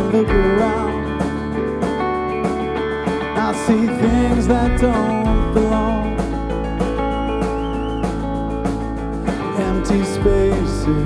look around, I see things that don't belong. Empty spaces